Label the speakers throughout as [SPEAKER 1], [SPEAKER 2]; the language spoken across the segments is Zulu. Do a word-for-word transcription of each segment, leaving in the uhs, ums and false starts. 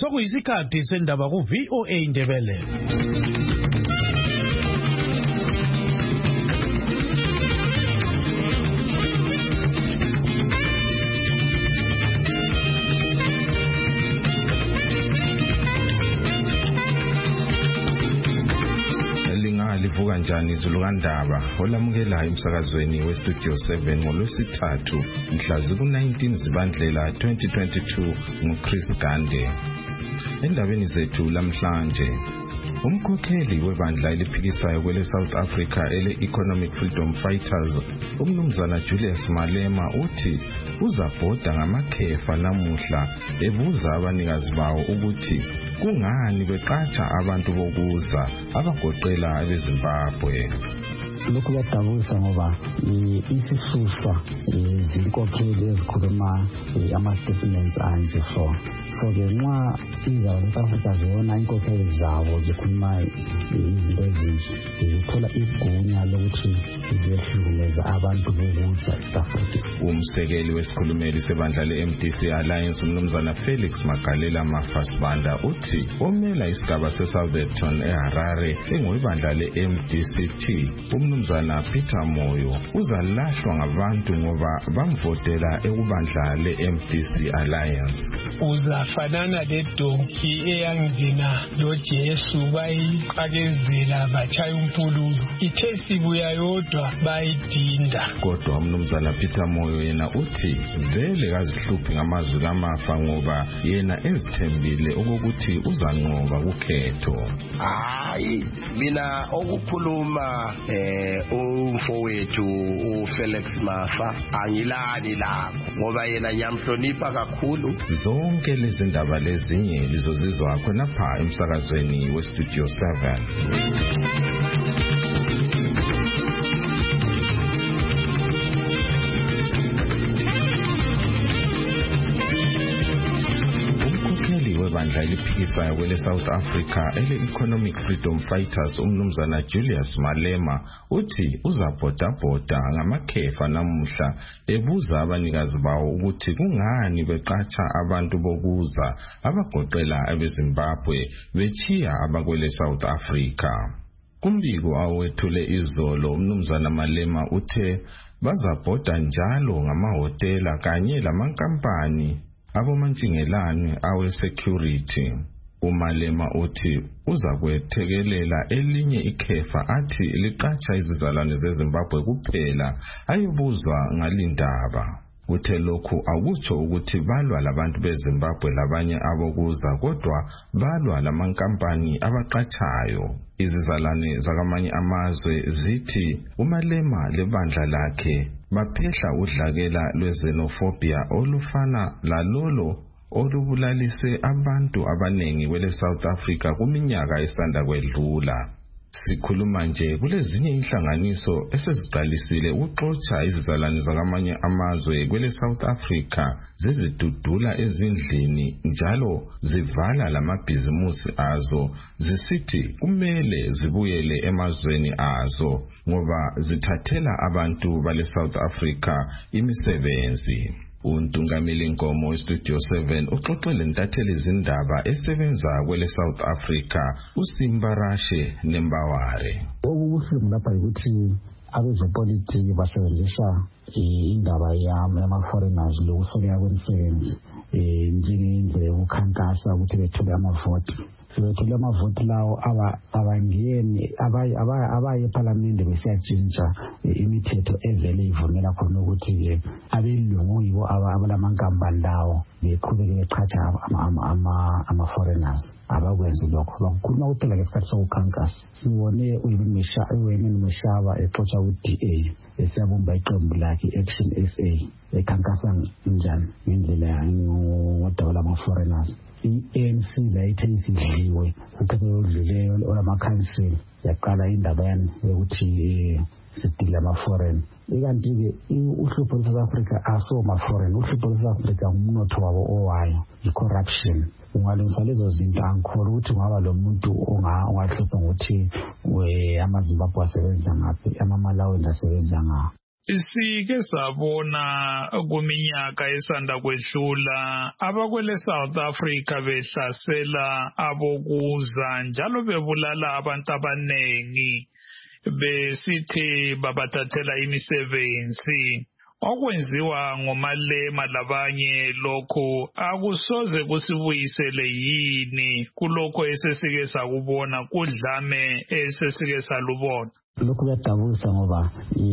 [SPEAKER 1] Sokuyisikhathi sendaba ku V O A Ndebele.
[SPEAKER 2] Livuka njani izulu kaNdaba olamukela emsakazweni we Studio seven ngolwesithathu mhla ziku-nineteen Zibandlela twenty twenty-two nguChris Gande. Endabeni zethu lamhlanje, umkhokheli webandla eliphikisayo kwele South Africa ele Economic Freedom Fighters umnumzana Julius Malema uthi uzabhoda ngamakhefa namuhla ebuza abanikazi bawo ukuthi kungani beqatsha abantu bokuza abagoqela abeZimbabwe.
[SPEAKER 3] Lokhu kuyadabusa ngoba isisusa izinkokheli ezikhuluma ama-statements anje so so ke nxa iZouth Africa ziyona inkokheli zabo zikhuluma izinto ezinje zithola igunya lokuthi ziyehlukumeza abantu bokuza eAfrica.
[SPEAKER 2] Umsekeli wesikhulumeli sebandla le-M D C Alliance umnumzana Felix Magalela Mafasibanda uthi omela isigaba se-Southampton eHarare engowebandla le-M D C T umnumzana Peter Moyo uzalahlwa ngabantu ngoba bamvotela ekubandla le-M D C Alliance.
[SPEAKER 4] Uzafanana ledonki eyangina loJesu bayiqakezela batshaya umpululu ithe sibuya yodwa bayidinda.
[SPEAKER 2] Kodwa umnumzana Peter Moyo yena uthi vele kazihluphi ngamazwi kamafa ngoba yena ezithembile ukuthi uzanqoba ukhetho.
[SPEAKER 5] Hayi mina okukhuluma eh umfowethu uFelix Mafa angilani lapho ngoba yena nyamhlonipha kakhulu.
[SPEAKER 2] Zonke lezi ndaba lezinye lizozizwa khona pha emsakazweni we Studio seven. Bandla eliphikisayo kwele South Africa ele Economic Freedom Fighters umnumzana Julius Malema uthi uzabhodabhoda ngamakhefa namuhla ebuza abanikazi bawo ukuthi kungani beqatsha abantu bokuza abagoqela abeZimbabwe bechiya abakwele South Africa. Kumbiko awethule izolo umnumzana Malema uthe bazabhoda njalo ngamahotela kanye lamankampani abomantshingelane awe security. Umalema uthi uzakwethekelela elinye ikhefa athi liqatsha izizalwane zeZimbabwe kuphela ayobuzwa ngalindaba. Uthe lokhu akutsho ukuthi balwa labantu beZimbabwe labanye abokuza kodwa balwa lamankampani abaqatshayo. Izizalwane zakamanye amazwe zithi uMalema lebandla lakhe baphehla udlakela lwezenophobia olufana lalolo olubulalise abantu abanengi kwele South Africa kuminyaka esanda kwedlula. Sikhuluma nje kulezinye inhlanganiso eseziqalisile ukuxotsha izizalwane zakamanye amazwe kwele South Africa zizidudula ezindlini njalo zivala lamabhizimusi azo zisithi kumele zibuyele emazweni azo ngoba zithathela abantu bale South Africa imisebenzi. Untungameli Nkomo weStudio seven uxoxele ntatheli izindaba esebenza kwele South Africa uSimbarashe Nembaware.
[SPEAKER 3] Okubuhlungu lapha ukuthi abezopolitiki basebenzisa indaba yama-foreigners lokusoleka kwemisebenzi njengendlela yokukhankasa ukuthi bethole amavoti. Sebethole amavoti lawo abangeni abaye ePhalamende besiyatshintsha imithetho evele ivumela khona ukuthi abelungu yibo abalamankampani lawo beqhubeke beqhatsha ama-foreigners. Abakwenzi lokho bakukhuluma kuphela ngesikhathi sokukhankasa. Sibone uWayne Mshaba exotsha ku-D A esiyabumba iqembu lakhe Action S A ekhankasa njani ngendlela ngodaba lama-foreigners. I-A N C layithe isidliwe ukhetho oludluleyo olamakhansela yaqala indaba yani yokuthi sidila ama-foreign. Ikanti-ke uhlupho lwe-South Africa aso ma-foreign, uhlupho lwe-South Africa ngumnotho wabo owayo, i-corruption. Ungalungisa lezo zinto angikholwa ukuthi ungaba lo muntu ongahlupha ngokuthi amaZimbabwe asebenza ngaphi, amaMalawi asebenza ngaphi.
[SPEAKER 6] Sike sabona kuminyaka esanda kwedlula abakwele South Africa behlasela abokuza njalo bebulala abantu abanengi besithi babathathela imisebenzi. Okwenziwa ngomalema labanye lokho akusoze kusibuyisele yini kulokho esesike sakubona kudlame esesike salubona.
[SPEAKER 3] Lokhu kuyadabulisa ngoba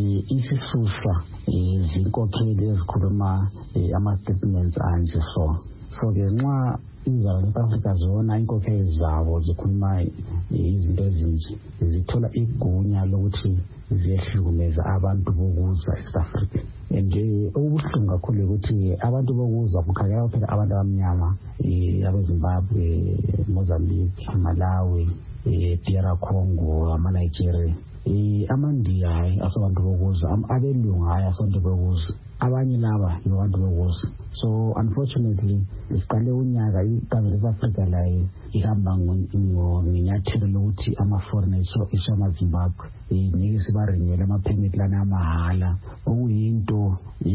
[SPEAKER 3] isisusa izinkokheli ezikhuluma ama-statements anje so so ke nxa izaba South Africa zona inkokheli zabo zikhuluma izinto ezinje zithola igunya lokuthi ziyehlukumeza abantu bokuza eSouth Africa. Nje okubuhlungu kakhulu ukuthi abantu bokuza kukhanya phela abantu abamnyama abeZimbabwe, Mozambique, Malawi, D R Congo, ama-Nigeria, amandiya asabantu bokuza, abelungu hayi asabantu bokuza, abanye laba ngabantu bokuza. So unfortunately isiqale unyaka iGovernment of Africa layo ihamba ngenyathelo lokuthi ama-foreigners isamaZimbabwe ngeke sibarenywele ama-permit lana amahala, okuyinto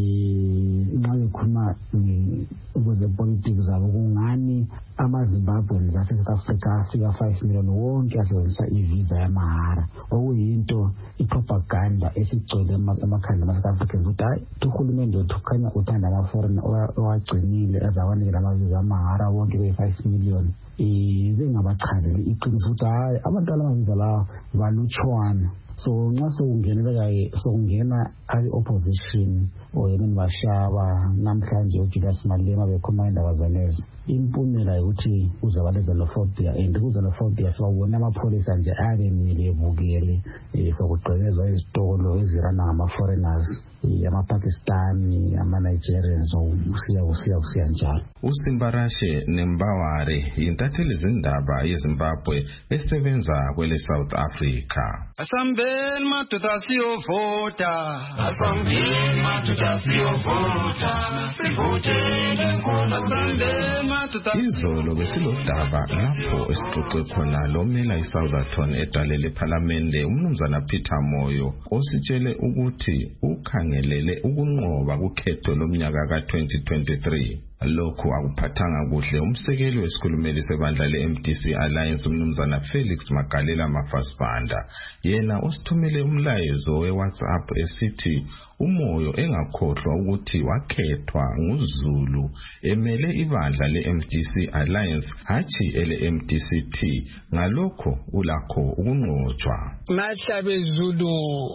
[SPEAKER 3] nxa bekhuluma kwezepolitiki zabo kungani amaZimbabweans ase-South Africa afika five million wonke asebenzisa ivisa yamahara, okuyinto ipropaganda esigcwele emakhanda ama-South Africans ukuthi hayi uhulumende wethu khanya uthanda ama-foreign owagcinile ezawanikela amavisa amahara wonke be-five million. Bengabachazeli iqiniso ukuthi hayi abantu alamavisa lawo balutshwana. So nxa sokungeneleka sokungena i-opposition oyemeni bashaba namhlanje uJulius Malema bekhuluma indaba zalezo, impumela ukuthi uzaba lezenophobia and kuzenophobia sawubona amapholisa nje ayabemile ebukele sokugqekezwa izitolo ezirana ngama-foreigners, ama-Pakistani, ama-Nigerians, usiya usiya usiya njalo.
[SPEAKER 2] uSimbarashe Nembaware yintatheli zindaba yeZimbabwe esebenza kwele South Africa.
[SPEAKER 7] Asambeni madoda siyovota, asambeni madoda siyovota, sivotele khona asambeni madoda.
[SPEAKER 2] Izolo besilodaba lapho esixoxe khona lo mela iSouthern edalele eParliamente umnumzana Peter Moyo ositshele ukuthi ukhangelele ukunqoba kukhetho lomnyaka ka twenty twenty-three. Lokhu akuphathanga kuhle umsekeli wesikhulumeli sebandla le-M D C Alliance umnumzana Felix Magalela Mafasibanda. Yena usithumele umlayezo we-WhatsApp esithi uMoyo engakhohlwa ukuthi wakhethwa nguZulu emele ibandla le-M D C Alliance hathi ele-M D C T, ngalokho ulakho ukunqotshwa.
[SPEAKER 4] Mahlabe Zulu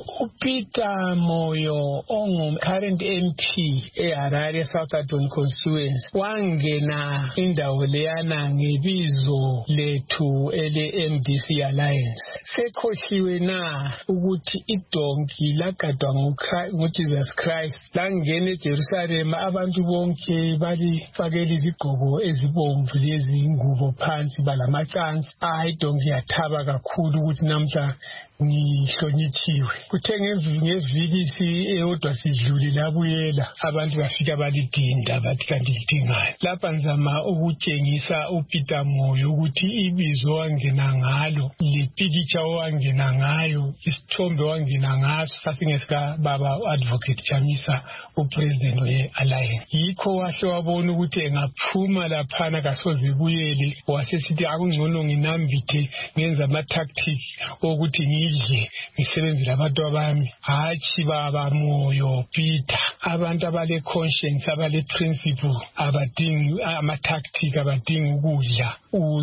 [SPEAKER 4] uPeter Moyo ongu current M P eHarare Southern Constituency wangena indawo leyana ngebizo lethu ele-M D C Alliance. Sekhohliwe na ukuthi idonki lagadwa nguJesus Christ langena eJerusalem abantu bonke balifakela izigqoko ezibomvu lezi ingubo phansi balamacansi. Hayi idonki yathaba kakhulu ukuthi namhla ngihlonithiwe. Kuthe ngeviki eyodwa sidlule labuyela abantu bafika balidinda bathi kanti lidingani. Lapha ngizama ukutshengisa uPeter Moyo ukuthi ibizo wangena ngalo, lepikitsha wangena ngayo, isithombe wangena ngaso sasingesika baba advocate Chamisa upresident we-Alliance. Yikho wahle wabona ukuthi engaphuma laphana kasoze buyele, wasesithi akungcono nginambithe ngenza ama-tactics ukuthi ngidle ngisebenzile abantu abami. Hatshi baba Moyo Peter, abantu abale conscience abale principle abadingi ama-tactic abadingi ukudla.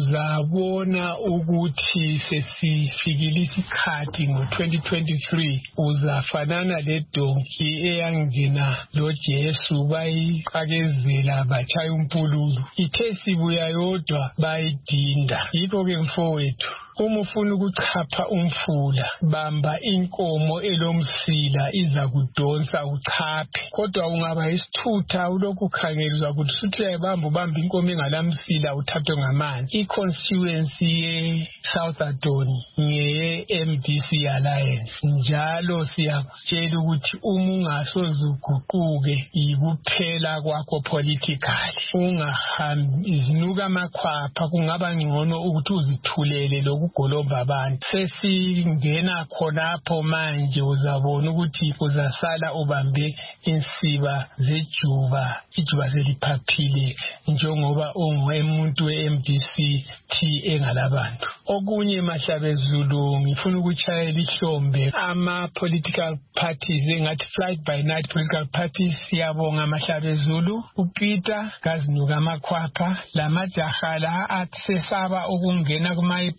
[SPEAKER 4] Uzabona ukuthi sesifikile isikhathi ngo twenty twenty-three uzafanana le donki eyangena lo Jesu bayiqakezela batshaya umpululu, ithe sibuya yodwa bayidinda. Yikho ke mfowethu uma ufuna ukuchapha umfula bamba inkomo elomsila iza kudonsa uchaphe, kodwa ungaba isithutha ulokhu ukhangela uzakuthi usuthi uyayibamba ubamba inkomo engalamsila uthathwe ngamanzi. I-constituency ye-Southern ngeye-M D C Alliance, njalo siyakutshela ukuthi uma ungasoze uguquke yikuphela kwakho politically. Ungahambi izinuka amakhwapha, kungaba ngcono ukuthi uzithulele lokhu ukugolomba abantu. Sesingena khonapho manje uzabona ukuthi uzasala ubambe insiba zejuba, ijuba seliphaphile njengoba ungumuntu we-M D C T engalabantu. Okunye Mahlabezulu ngifuna ukuchayela ihlombe ama-political parties engathi flight by night political parties. Siyabonga Mahlabezulu, uPeter Kazinuka amakhwapha lamajaha la athi sesaba ukungena kuma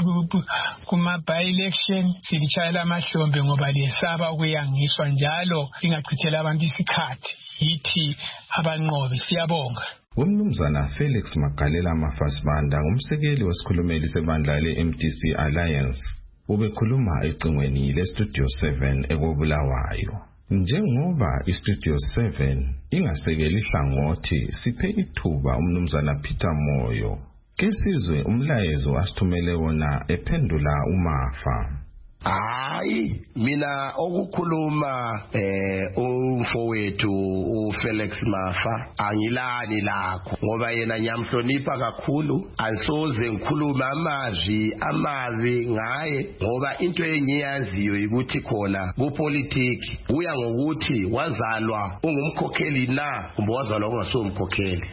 [SPEAKER 4] kuma by-election. Silichayela amahlombe ngoba liyesaba ukuyangiswa njalo ingachithela abantu isikhathi yithi abanqobi. Siyabonga.
[SPEAKER 2] Umnumzana Felix Magalela Mafasibanda umsekeli wesikhulumeli sebandla le-M D C Alliance ubekhuluma ecingweni le-Studio seven ekobulawayo. Njengoba i-Studio seven ingasekeli hlangothi, siphe ithuba umnumzana Peter Moyo ke sizwe umlayezo asithumele wona ephendula uMafa.
[SPEAKER 5] Hayi mina okukhuluma eh umfowethu uFelix Mafa angilani lakho ngoba yena nyamhlonipha kakhulu, ansoze ngikhuluma amazwi amavi ngaye ngoba into engiyaziyo ukuthi khona kupolitiki uya ngokuthi wazalwa ungumkhokheli na kumbe wazalwa ungasomkhokheli.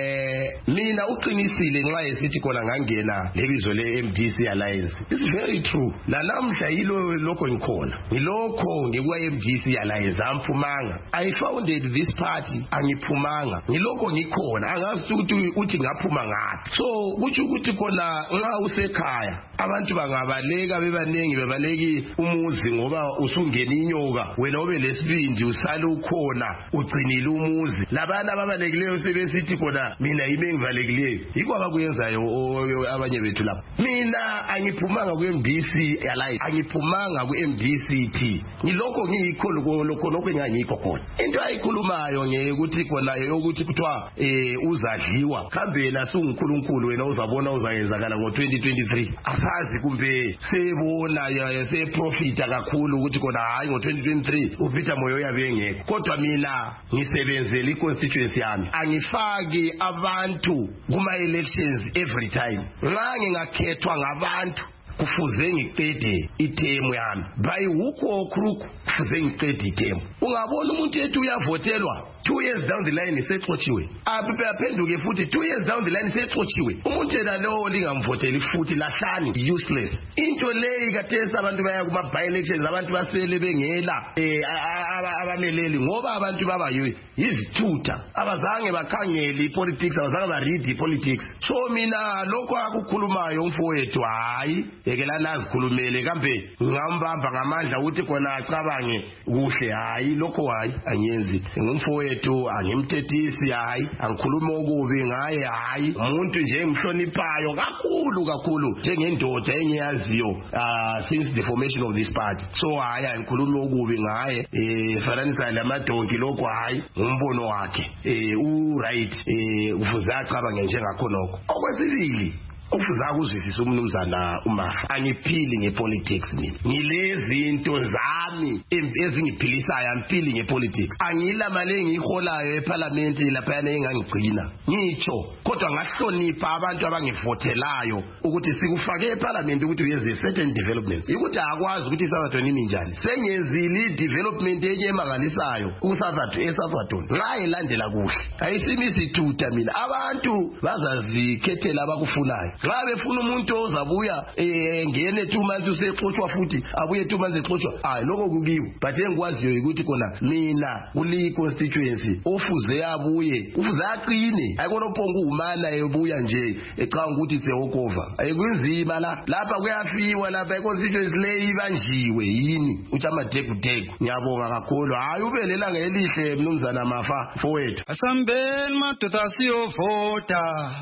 [SPEAKER 5] Eh mina uqinisile nxa esithi khona ngangena lebizo le-M D C Alliance. It's very true. Nalamhla yilo lokho ngikhona ngilokho ngikwa-M D C Alliance amphumanga. I founded this party angiphumanga, ngilokho ngikhona angazi ukuthi uthi ngaphuma ngaphi. So kuthi ukuthi khona nxa usekhaya abantu bangabaleka bebanengi bebaleki umuzi ngoba usungena inyoka wena ube lesibindi usale ukhona ugcinile umuzi. Labana ababalekileyo sebesithi khona mina yime ngivalekileyo yikho abakuyenzayo abanye bethu lapha. Mina angiphumanga ku-M D C Alliance, angiphumanga ku-M D C T. Ngilokho ngiyikho lokho lokho engangikho khona. Into ayikhulumayo ngekuthi khona yokuthi kuthiwa eh uzadliwa kambe nasungunkulunkulu wena uzabona uzayenzakala ngo twenty twenty-three. Asazi kumbe sebona ya se profita kakhulu ukuthi khona hayi ngo twenty twenty-three uPeter Moyo yabengekho. Kodwa mina ngisebenzela iconstituency yami, angifaki abantu kuma elections every time. Nxa ngingakhethwa ngabantu kufuze ngiqede ithemu yami by hook or crook, kufuze ngiqede ithemu. Ungabona umuntu ethi uyavotelwa two years down the line sexotshiwe, aphenduke futhi two years down the line sexotshiwe. Umuntu yena lo lingamvoteli futhi lahlani useless. Into leyi kathesa abantu baya kuma by elections abantu basele bengela eh abameleli ngoba abantu baba yizithutha abazange bakhangele ipolitics, abazange ba read ipolitics. So mina lokho akukhulumayo umfowethu hayi yekela nazikhulumele kambe ngambamba ngamandla ukuthi khona acabange kuhle hayi lokho hayi anyenzi. Ngumfowethu angimthethisi hayi angikhuluma okubi ngaye hayi umuntu nje engimhloniphayo kakhulu kakhulu njengendoda engiyaziyo uh, since the formation of this party. So hayi angikhuluma okubi ngaye eh faranisa lamadonki lokho hayi umbono wakhe eh u right eh ufuza acabange njengakhonoko. Okwesibili ufuza ukuzwisisa umnumzana uMafa, angiphili ngepolitics mina. Ngilezi into zami ezingiphilisayo, angiphili ngepolitics. Angila mali engiholayo eParliament lapha engangigcina. Ngitsho kodwa ngahlonipha abantu abangivotelayo ukuthi sikufake eParliament ukuthi uyenze certain developments. Ukuthi akwazi ukuthi iSouth imi njani. Sengezili development eyemangalisayo uSouth eSouth. Ngaye landela kuhle. Ayisimisi thutha mina. Abantu bazazikhethela abakufunayo. Xa befuna umuntu ozabuya engene two months usexoxwa futhi abuye two months exoxwa hayi lokho kukiwo. But engikwaziyo ukuthi khona mina kuli constituency ofuze abuye ufuze aqine ayikona uphonga umana ebuya nje ecanga ukuthi it's a walkover. Ayikunzima la lapha kuyafiwa lapha econstituency leyi banjiwe yini uthi amadegu degu. Ngiyabonga kakhulu hayi ubelela ngelihle mnumzana Mafa fowethu.
[SPEAKER 7] Asambeni madoda siyovota,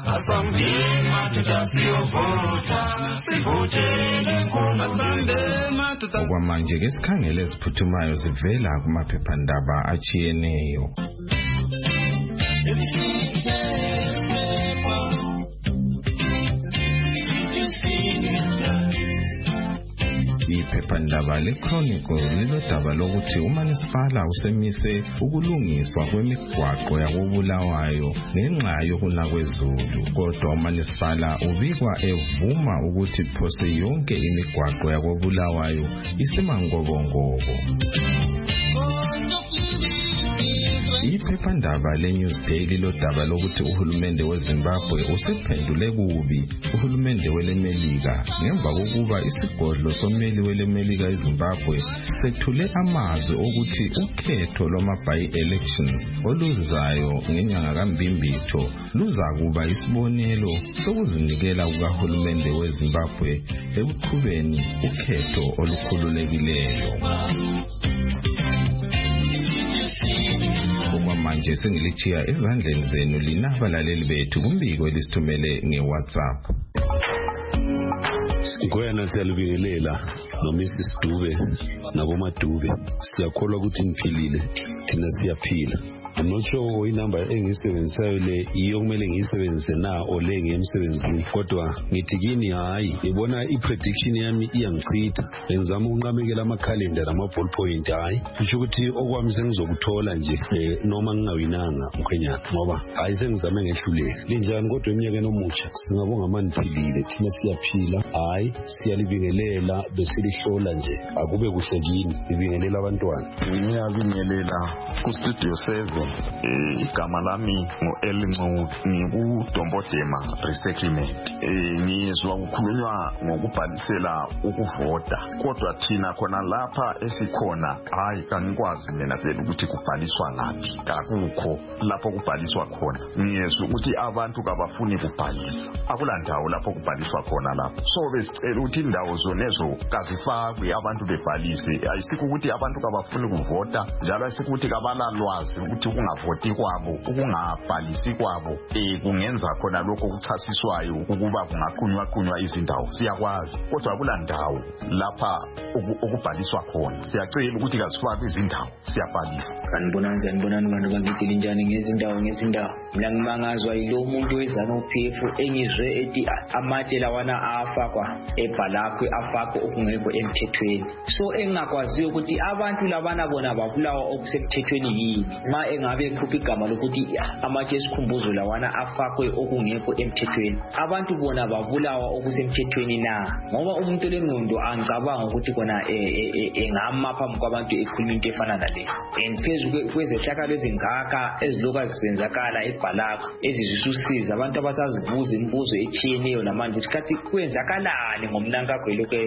[SPEAKER 7] asambeni madoda siyovota, sivotele nkulu. Asambeni madoda.
[SPEAKER 2] Okwamanje ke sikhangele eziphuthumayo zivela kumaphephandaba achiyeneyo. Iphepha iphephandaba leChronicle lilodaba lokuthi uManisipala usemise ukulungiswa kwemigwaqo yakoBulawayo ngenxa yokuna kwezulu. Kodwa uManisipala ubikwa evuma ukuthi phose yonke imigwaqo yakoBulawayo isemangobongobo. Iphephandaba leNews Daily lodaba lokuthi uhulumende weZimbabwe usephendule kubi uhulumende weleMelika ngemva kokuba isigodlo sommeli weleMelika eZimbabwe sethule amazwi okuthi ukhetho lwama-by-elections oluzayo ngenyanga kaMbimbitho luzakuba isibonelo sokuzinikela kukahulumende weZimbabwe ekuqhubeni ukhetho olukhululekileyo. Manje sengilichiya ezandleni zenu lina balaleli bethu kumbiko elisithumele ngeWhatsApp.
[SPEAKER 8] Ngoyana siyalibingelela no Missus Dube nabo Madube. Siyakholwa ukuthi niphilile, thina siyaphila. I'm not sure inamba engisebenzisayo le iyo kumele ngiyisebenzise na ole ngemsebenzini kodwa ngithi kini hayi ngibona iprediction yami iyangichitha ngizama ukunqamekela ama calendar ama ball point hayi kusho ukuthi okwami sengizokuthola nje noma ngingawinanga mkhwenyana ngoba hayi sengizame ngehluleka linjani kodwa eminyakeni omutsha singabonga amaniphilile thina siyaphila hayi siyalibingelela besilihlola nje akube kuhle kini libingelela abantwana
[SPEAKER 9] ngiyabingelela ku studio seven igama lami ngo-Elincu ngikuDombodema resettlement ngizwa ukukhulunywa ngokubhalisela ukuvota kodwa thina khona lapha esikhona hayi kanikwazi mina phela ukuthi kubhaliswa ngaphi kakukho lapho kubhaliswa khona ngiyezwa ukuthi abantu kabafuni kubhalisa akulandawo lapho kubhaliswa khona lapho so besicela ukuthi indawo zonezo kazifakwe abantu bebhalise ayisikho ukuthi abantu kabafuni kuvota njalo ayisikho ukuthi kabalalwazi ukuthi ukungavoti kwabo ukungabhalisi kwabo eh kungenza khona lokho kuchasiswayo ukuba kungaqunywa qunywa izindawo siyakwazi kodwa akulandawo lapha ukubhaliswa khona siyacela ukuthi kazifakwe izindawo siyabhalisa
[SPEAKER 10] sanibona sanibonani bantu bangithi njani ngezindawo ngezindawo mina ngimangazwa yilo umuntu wezana uP F engizwe ethi amatshe lawana afakwa ebhalakwe afakwe okungekho emthethweni so engakwaziyo ukuthi abantu labana bona babulawa okusemthethweni yini ma engabe ekhupha igama lokuthi amatshe esikhumbuzo lawana afakwe okungekho emthethweni abantu bona babulawa okusemthethweni na ngoba umuntu lengqondo angicabanga ukuthi kona engama phambi kwabantu ekhuluma into efana nale and phezulu kwezehlakalo ezingaka eziloka zisenzakala ebhalakwe ezizisusiza abantu abasazibuza imibuzo echiyeneyo namanje ukuthi kathi kwenzakalani ngomnankakho lokho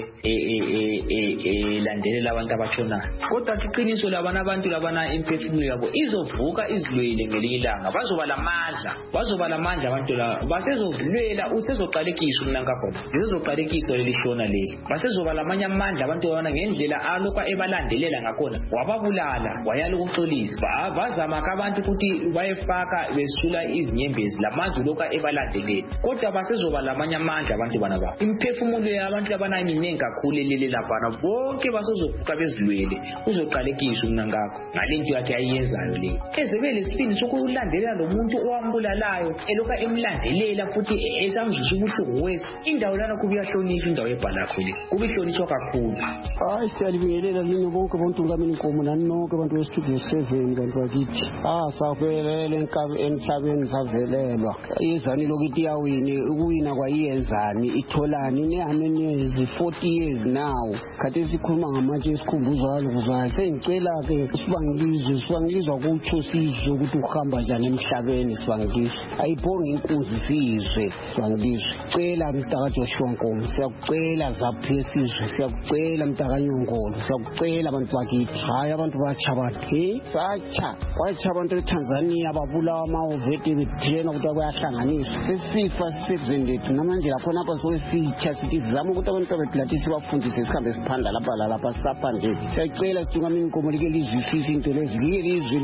[SPEAKER 10] elandelela abantu abatshonayo kodwa iqiniso labana abantu labana imphefumulo yabo izovuka izilwele ngelinye ilanga bazoba lamandla bazoba lamandla abantu la basezovulwela usezoqalekiswa umnankakho zizoqalekiswa lelishona leli basezoba lamanye amandla abantu babona ngendlela alokho ebalandelela ngakona wababulala wayala ukuxolisa bazama abantu ukuthi bayefaka besula izinyembezi lamandla lokho ebalandelela kodwa basezoba lamanye amandla abantu bana ba imphefumulo yabantu abana iminengi kakhulu leli lapha bonke basezovuka bezilwele uzoqalekiswa umnankakho ngalento yakhe ayenzayo le ezebele sipini sokulandelela lo muntu owambulalayo eloka emlandelela futhi esamzisa ubuhlungu wesi indawo lana kubuyahlonishwa indawo ebhalakho le kubihlonishwa kakhulu
[SPEAKER 11] hayi siyalibingelela lini bonke abantu ngamini inkomo nani nonke abantu westudio seven bantu bakithi ah savelele enkabe emhlabeni savelelwa izani lokuthi yawini ukuwina kwayenzani itholani nehameni forty years now kade sikhuluma ngamatshe esikhumbuzayo kuzwayo sengicela ke sibangilizwe sibangilizwa kutsho sizwe ukuthi uhamba njani emhlabeni sibangilizwe ayibonga inkunzi sizwe sibangilizwe cela mtaka Joshua Nkomo siyakucela zaphi esizwe siyakucela mtaka Nyongolo siyakucela abantu bakithi hayi abantu batsha abantu he batsha batsha abantu eTanzania babulawa amawovete bethena ukuthi bayahlanganiswa sesifa sisezendethu namanje lapho napha sokwesitsha sithi zama ukuthi abantu betlathisi bafundise sikhambe siphanda lapha lapha sapha nje siyacela situngamini inkomo like lizwisise into lezi like lizwe liye kuyo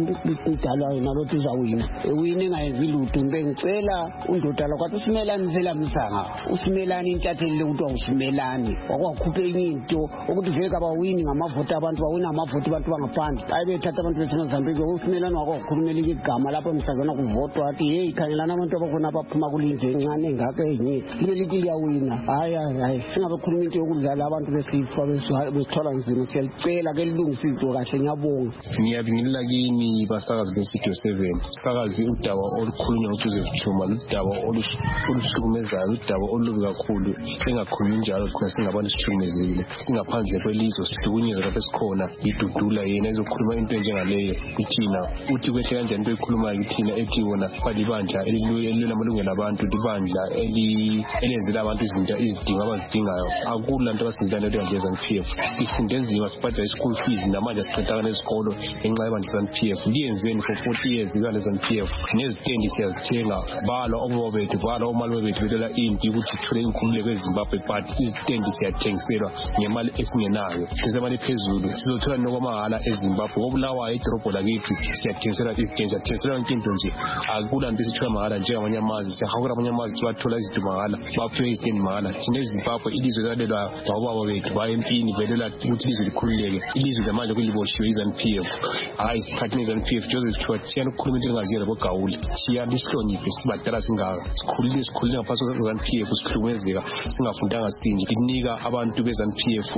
[SPEAKER 11] idalwa nalothi uzawina ewini engayenzi lutho ngibengicela undoda lokwathi usimelani phela msanga usimelani intathelile ukuthi awusimelani wakwakhupha enye into ukuthi vele abawini ngamavoti abantu bawina ngamavoti abantu bangaphandle hayi bethatha abantu beseMozambique usimelani wakwakhulumela igama lapho emsazana kuvotwa athi hey khangelana abantu abakhona abaphuma kulinje encane ngakho enye lithi liyawina hayi hayi singabekhuluma into yokudlala abantu besifa besithola nzima siyacela ke lilungisizwe kahle ngiyabonga
[SPEAKER 12] ngiyabingelela kini basakazi beStudio seven sakazi udaba olukhulunywa uJoseph Chuma udaba oluhlukumezayo udaba olubi kakhulu engakhulumi njalo thina singabantu sithumezile singaphandle kwelizwe sihlukunyezwa lapho sikhona idudula yena ezokhuluma into enjengaleyo kuthina uthi kwehle kanjani into ekhulumayo kuthina ethi wona balibandla elilwela amalungelo abantu libandla elenzela abantu izinto izidingo abazidingayo akulanto abasindana leyo Z N P F ifunde nzima sibhadala school fees namanje siqedakana esikolo ngenxa yebandla Z N P F liyenzweni for forty years ibandla Z N P F nezitendi siyazithenga balo obaba bethu balo omali bethu belela impi ukuthi thule inkhululeko eZimbabwe but izitendi siyathengiselwa ngemali esingenayo sisemali phezulu sizothola nokwamahala eZimbabwe obulawayo idorobho lakithi siyathengiselwa izitendi siyathengiselwa into nje akulanto esithola mahala njengamanye amazwe siyahawula amanye amazwe sibathola izinto mahala baphiwe izitendi mahala thina eZimbabwe ilizwe lalelwa bababa bethu baye empini velela ukuthi ilizwe likhululeke ilizwe lamanje kuliboshiwe i Z N P F hayi isikhathini i Z N P F Joseph Chuma siyana ukukhuluma into engaziyela boGawule siyana isihloniphe sibadala singaka sikhulile sikhulile ngaphansi kwe Z N P F sihlukumezeka singafundanga sinje linika abantu be Z N P F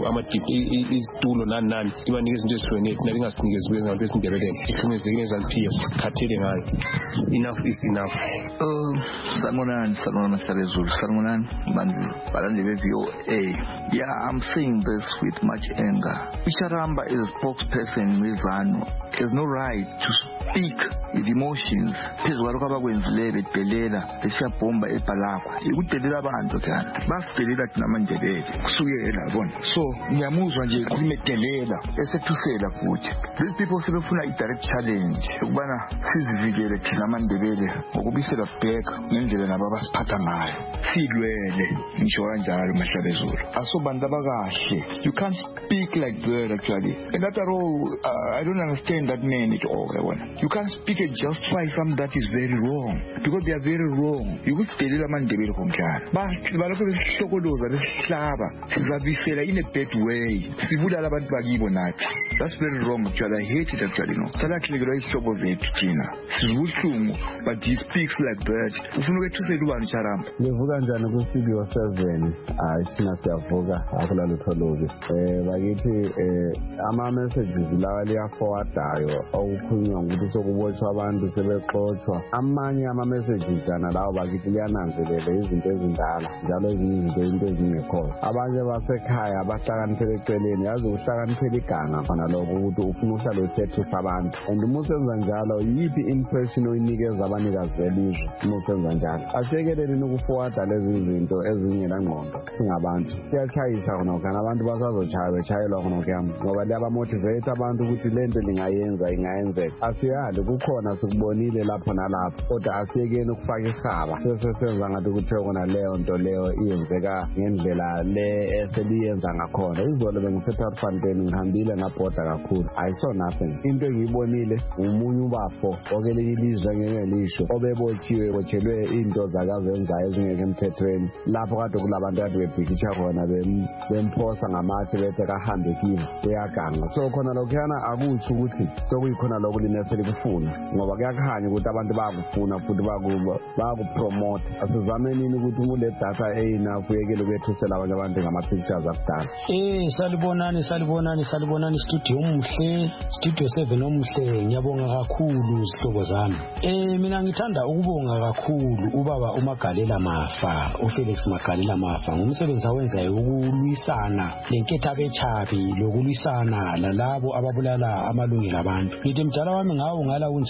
[SPEAKER 12] izitulo nani nani libanika izinto ezihloniphe thina lingasinikeziwe ngabantu besindebelele sihlukumezekile i Z N P F sikhathele ngayo enough is enough.
[SPEAKER 13] uh sanibonani sanibonani Mhlabezulu sanibonani bantu balande be V O A. Yeah, I'm saying this with much anger. Icharamba is a spokesperson with ZANU has no right to speak with emotions phezu kwalokho abakwenzile bedelela besiyabhomba ebhalakwa ikudelela abantu kana basidelela thina amandebele kusukela bona so ngiyamuzwa nje kumedelela esethusela futhi these people sebefuna i-direct challenge ukubana sizivikele thina amandebele ngokubisela back ngendlela nabo abasiphatha ngayo silwele ngisho kanjalo Mhlabezulu asobantu abakahle you can't speak like that actually and after all uh, I don't understand that man at all yabona you can't speak and justify something that is very wrong because they are very wrong ukusidelela amandebele konjalo bathi balokho besihlokoloza besihlaba sizabisela in a bad way sibulala abantu bakibo nathi that's very wrong actually I hate it actually no salakhlekela isihlobo zethu thina sibuhlungu but he speaks like that ufuna ukwethusela ubani Charamba
[SPEAKER 14] ngivuka kanjani ku Studio seven hayi thina siyavuka akulala utholobe eh bakithi eh ama messages lawa liya forwardayo okukhulunywa ukuthi sokubotshwa abantu sebexoxwa amanye ama messages ana lawo bakithi liyananzelela izinto ezindala njalo ezinye izinto into ezingekho abanye basekhaya bahlakaniphele eceleni yazi uhlakaniphele iganga khona lokho ukuthi ufuna uhlale uthethusa abantu and umusenza njalo yipi impression oyinikeza abanikazi belizwe umusenza njalo asiyekeleni ukuforwarda lezi zinto ezingena ngqondo singabantu siyachayisa khona kana abantu basazochaya bechayelwa khona kuyami ngoba liyaba motivate abantu ukuthi lento lingayenza ingayenzeka asiyali kukhona sikubonile lapho nalapho kodwa asiyekeni ukufaka ihaba sesenza ngathi ukuthi khona leyo nto leyo iyenzeka ngendlela le eseliyenza ngakhona izolo bengiseTarfanten ngihambile ngabhoda kakhulu I saw nothing into engiyibonile umunye ubafo okelinye ilizwe ngelisho obebotshiwe botshelwe into zakazenzayo ezingeke emthethweni lapho kade kulabantu kade bebhikisha khona bemphosa ngamathi bethe kahambe kibo uyaganga so khona lokhana akuthi ukuthi sokuyikhona lokho lineseli kufuna ngoba kuyakhanya ukuthi abantu bayakufuna futhi bakuba bakupromote asizamenini ukuthi umule data eyina kuyekele kwethusela abanye abantu ngama pictures akudala
[SPEAKER 15] eh salibonani salibonani salibonani studio omuhle Studio seven omuhle ngiyabonga kakhulu sihlobo zami eh mina ngithanda ukubonga kakhulu ubaba uMagalela Mafa uFelix Magalela Mafa ngumsebenzi awenzayo ukulwisana lenketha bechabi lokulwisana lalabo ababulala amalungelo abantu ngithi mdala wami ngawo ngala unjani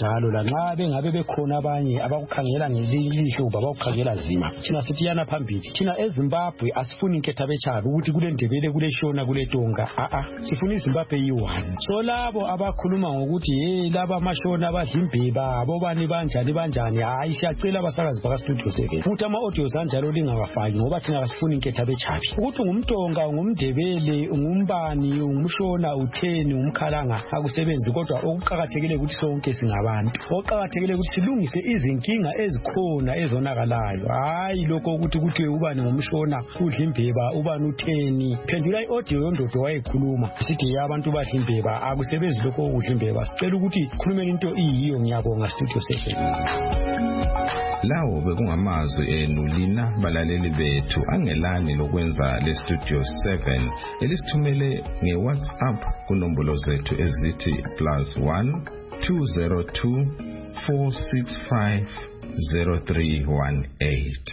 [SPEAKER 15] njalo la nxa bengabe bekhona abanye abakukhangela ngelihlo babakukhangela nzima thina sithi yana phambili thina eZimbabwe asifuni inketha bechabi ukuthi kule Ndebele kule Shona kule Tonga a a sifuna iZimbabwe yi-one so labo abakhuluma ngokuthi hey laba amashona abadlimbeba bobani banjani banjani hayi siyacela abasakazi baka Studio seven futhi ama audios anjalo lingawafaki ngoba thina asifuni inketha bechabi ukuthi ngumtonga ngumndebele ngumbani ngumshona utheni umkhalanga akusebenzi kodwa okuqhakathekile ukuthi sonke singabantu okuqhakathekile ukuthi silungise izinkinga ezikhona ezonakalayo hayi lokho ukuthi kuthi ubani ngumshona udlimbeba ubani utheni phendula iaudio yondodo wayekhuluma sithi abantu badlimbeba akusebenzi lokho udlimbeba sicela ukuthi khulumeni into iyiyo ngiyabonga Studio seven
[SPEAKER 2] lawo bekungamazwi enu lina balaleli bethu angelani lokwenza le Studio seven elisithumele ngeWhatsApp kunombolo zethu ezithi plus one two zero two four six five zero three one eight.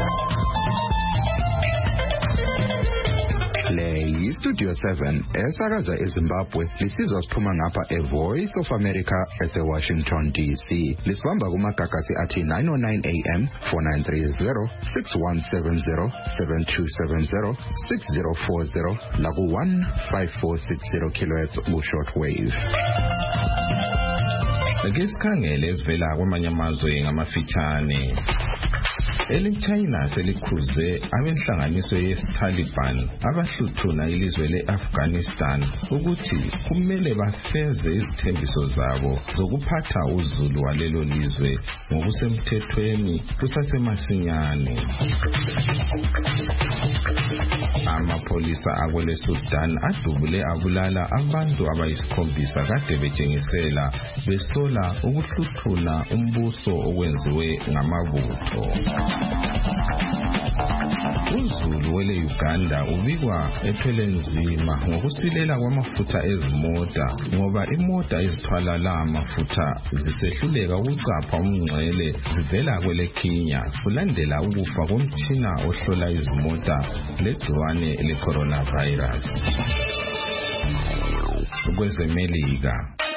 [SPEAKER 16] Le Studio seven esakaza eZimbabwe lisizwa siphuma ngapha eVoice of America eseWashington D C lisibamba kumagagasi athi nine oh nine A M four nine three zero six one seven zero seven two seven zero six zero four zero laku one five four six zero kilohertz shortwave.
[SPEAKER 2] Ake sikhangele esivela kwamanye amazwe ngamafitshane. EliChina selikhuze abenhlanganiso ye-Taliban abahluthuna ilizwe le-Afghanistan ukuthi kumele bafeze izithembiso zabo zokuphatha uzulu walelo lizwe ngokusemthethweni kusasemasinyane. Amapolisa akwele Sudan adubule abulala abantu abayisikhombisa kade betshengisela besola ukuhluthuna umbuso okwenziwe ngamabutho. Uzulu wele Uganda ubikwa ethwele nzima ngokusilela kwamafutha ezimota ngoba imota ezithwala la amafutha zisehluleka ukucapha umngcele zivela kwele Kenya kulandela ukufa komtshina ohlola izimota legciwane le-coronavirus. Kwezemelika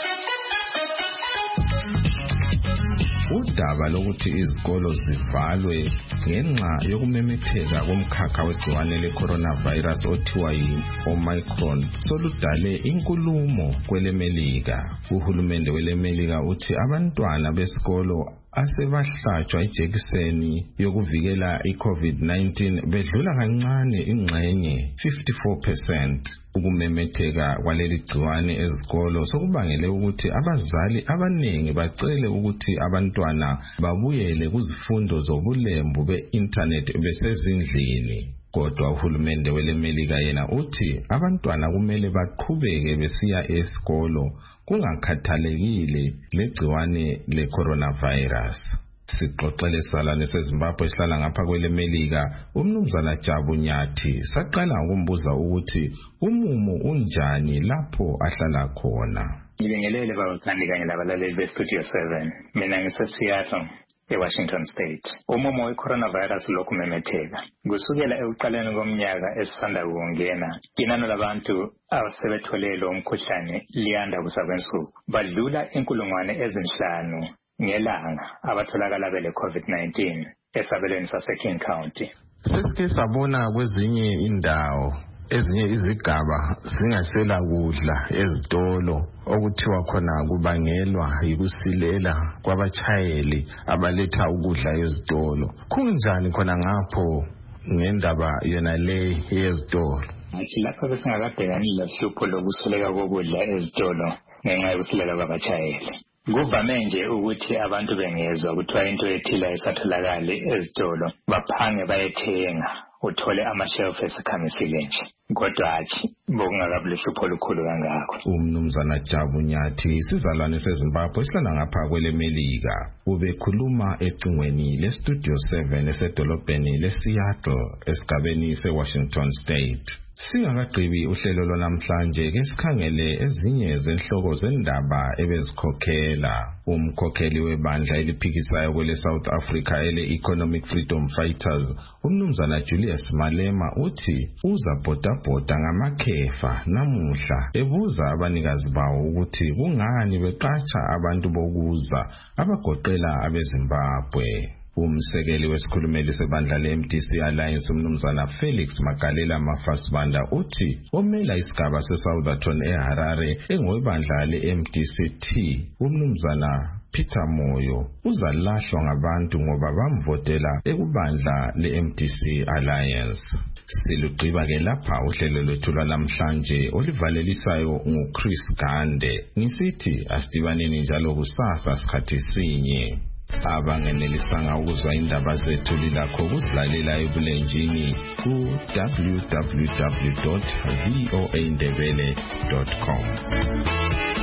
[SPEAKER 2] udaba lokuthi izikolo zivalwe ngenxa yokumemetheka komkhakha wegciwane le-coronavirus othiwa yi-Omicron soludale inkulumo kwelemelika. Uhulumende welemelika uthi abantwana besikolo asebahlatshwa ijekiseni yokuvikela i-COVID nineteen bedlula kancane ingxenye fifty-four percent. Ukumemetheka kwaleli gciwane ezikolo sokubangele ukuthi abazali abaningi bacele ukuthi abantwana babuyele kuzifundo zobulembu be-internet besezindlini. Kodwa uhulumende welemelika yena uthi abantwana kumele baqhubeke besiya esikolo kungakhathalekile legciwane le-coronavirus. Sixoxele salane seZimbabwe esihlala ngapha kwelemelika umnumzana Jabu Nyathi saqala ukumbuza ukuthi umumo unjani lapho ahlala khona.
[SPEAKER 17] Ngibingelele babathandi kanye labalaleli beStudio seven. Mina ngiseSeattle eWashington State. Umumo we-coronavirus lokhu memetheka. Kusukela ekuqaleni komnyaka esisanda kungena, inani labantu abasebethole lo mkhuhlane liyanda kusakwensuku. Badlula inkulungwane ezinhlanu ngelanga abatholakala bele COVID nineteen esabelweni sase-King County.
[SPEAKER 2] Sesike sabona kwezinye indawo ezinye izigaba zingasela kudla ezitolo okuthiwa khona kubangelwa yikusilela kwabachayeli abaletha ukudla ezitolo. Kunjani khona ngapho ngendaba yona le yezitolo?
[SPEAKER 17] Athi lapha besingakabhekani lohlupho lokusuleka kokudla ezitolo ngenxa yokusilela kwabachayeli. Kuvame nje ukuthi abantu bengezwa kuthiwa into ethile esatholakale ezitolo baphange bayethenga uthole ama-shelf esikhamisile nje. Kodwa athi bokungakabi luhlupho olukhulu kangako.
[SPEAKER 2] Umnumzana Jabu Nyathi sizalwane seZimbabwe esihlala ngapha kwelemelika ubekhuluma ecingweni leStudio seven esedolobheni leSeattle esigabeni seWashington State. Singakagqibi uhlelo lwanamhlanje ke sikhangele ezinye zenhloko zendaba ebezikhokhela. Umkhokheli webandla eliphikisayo kwele South Africa ele Economic Freedom Fighters, umnumzana Julius Malema uthi uzabhodabhoda ngamakhefa namuhla ebuza abanikazi bawo ukuthi kungani beqatsha abantu bokuza abagoqela abeZimbabwe. Umsekeli wesikhulumeli sebandla le-M D C Alliance umnumzana Felix Magalela Mafasibanda uthi omela isigaba se-Southerton eHarare engowebandla le-M D C T umnumzana Peter Moyo uzalahlwa ngabantu ngoba bamvotela ekubandla le-M D C Alliance. Silugqiba ke lapha uhlelo lwethu lwalamhlanje olivalelisayo nguChris Gande. Ngisithi asidibaneni njalo kusasa sikhathi sinye. Abangenelisanga ukuzwa indaba zethu lilakho ukuzilalela ebulenjini ku w w w dot v o a ndebele dot com.